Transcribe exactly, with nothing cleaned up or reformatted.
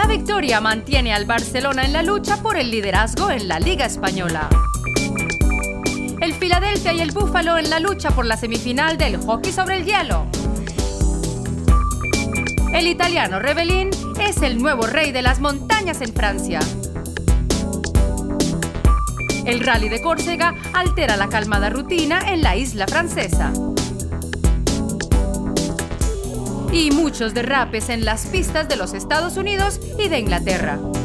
La victoria mantiene al Barcelona en la lucha por el liderazgo en la Liga Española. El Philadelphia y el Buffalo en la lucha por la semifinal del hockey sobre el hielo. El italiano Rebellin es el nuevo rey de las montañas en Francia. El rally de Córcega altera la calmada rutina en la isla francesa. Y muchos derrapes en las pistas de los Estados Unidos y de Inglaterra.